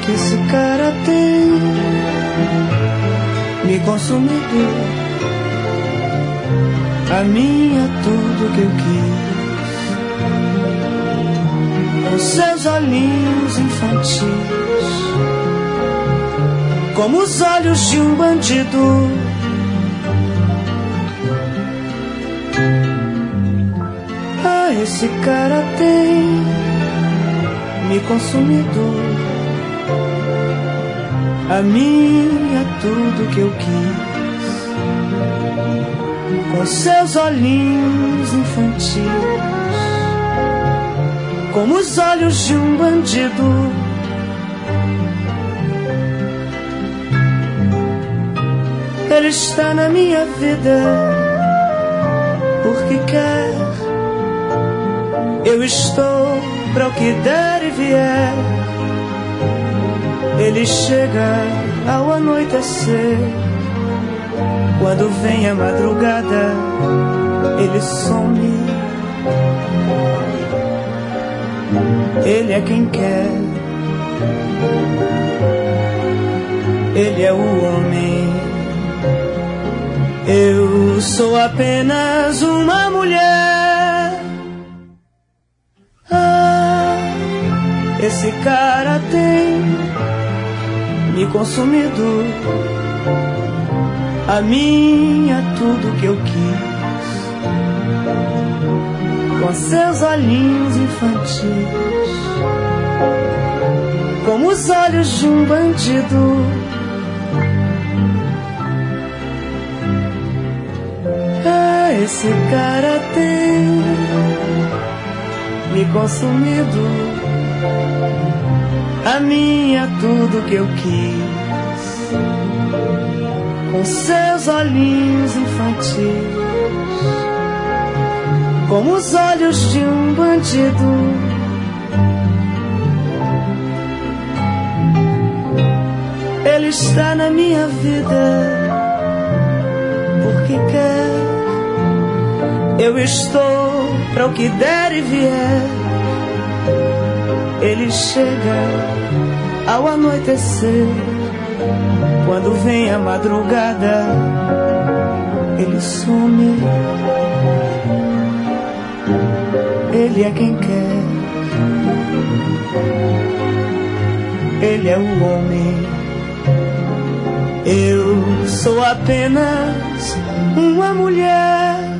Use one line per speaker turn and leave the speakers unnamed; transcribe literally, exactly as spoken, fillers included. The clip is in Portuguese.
que esse cara tem me consumido. A mim é tudo que eu quis. Com seus olhinhos infantis, como os olhos de um bandido. Ah, esse cara tem me consumido. A mim é tudo que eu quis. Com seus olhinhos infantis, como os olhos de um bandido. Ele está na minha vida porque quer. Eu estou para o que der e vier. Ele chega ao anoitecer. Quando vem a madrugada, ele some. Ele é quem quer. Ele é o homem. Eu sou apenas uma mulher. Ah, esse cara tem me consumido. A mim é tudo que eu quis. Com seus olhinhos infantis, como os olhos de um bandido. Ah, esse cara tem me consumido. A mim é tudo que eu quis. Com seus olhinhos infantis, como os olhos de um bandido. Ele está na minha vida porque quer. Eu estou para o que der e vier. Ele chega ao anoitecer. Quando vem a madrugada, ele some. Ele é quem quer. Ele é o homem. Eu sou apenas uma mulher.